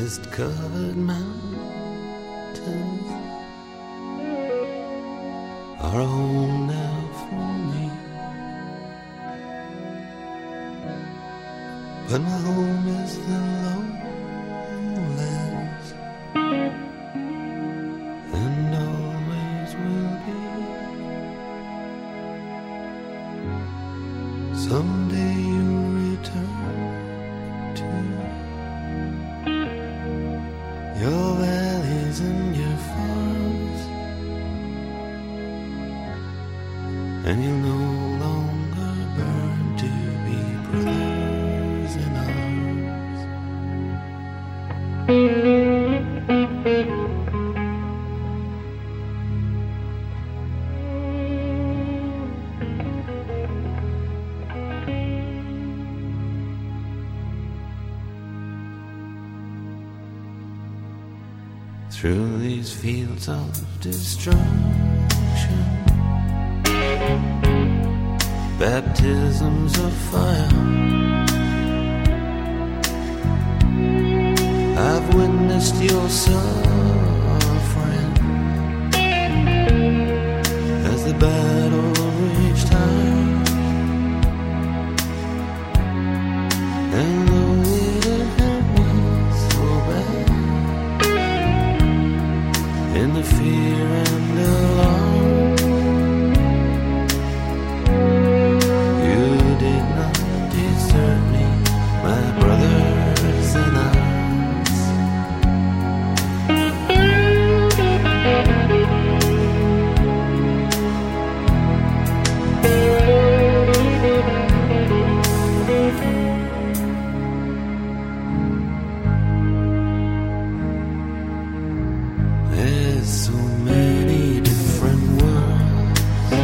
Mist-covered mountains are a home now for me, but my home is the lowlands, and always will be. Someday you'll return to your valleys and your farms, and you'll no longer burn to be brothers in arms. Through these fields of destruction, baptisms of fire, I've witnessed your suffering as the battle raged high, and though it had hurt me so bad, in the fear and alarm, you did not desert me, my brothers in arms. There's so many different worlds,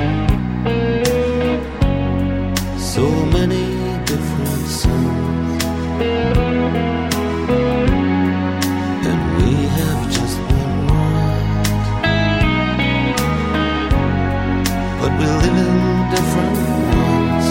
so many different suns, and we have just one world, but we live in different ones.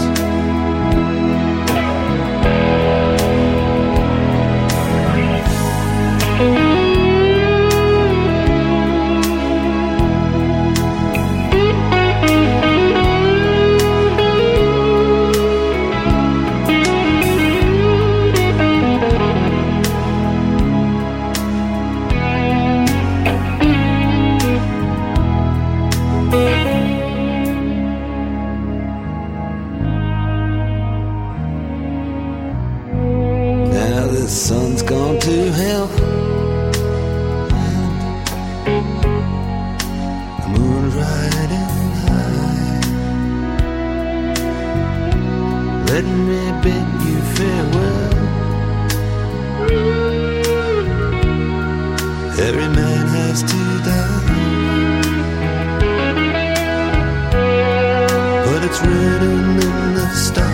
Now the sun's gone to hell, the moon's riding high. Let me bid you farewell. Every man has to die, but it's written in the stars.